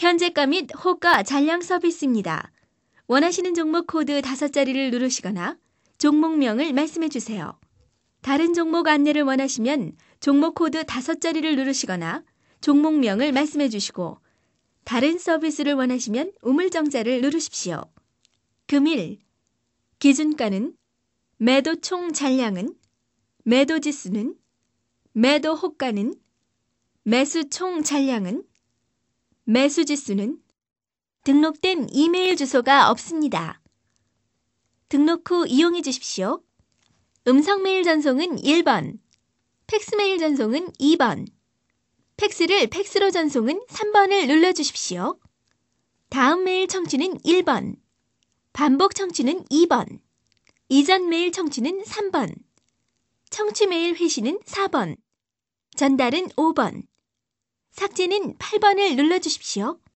현재가 및 호가 잔량 서비스입니다. 원하시는 종목 코드 5자리를 누르시거나 종목명을 말씀해 주세요. 다른 종목 안내를 원하시면 종목 코드 5자리를 누르시거나 종목명을 말씀해 주시고 다른 서비스를 원하시면 우물정자를 누르십시오. 금일 기준가는 매도 총 잔량은 매도 지수는 매도 호가는 매수 총 잔량은 매수 지수는 등록된 이메일 주소가 없습니다. 등록 후 이용해 주십시오. 음성 메일 전송은 1번, 팩스 메일 전송은 2번, 팩스를 팩스로 전송은 3번을 눌러주십시오. 다음 메일 청취는 1번, 반복 청취는 2번, 이전 메일 청취는 3번, 청취 메일 회시는 4번, 전달은 5번, 삭제는 8번을 눌러주십시오.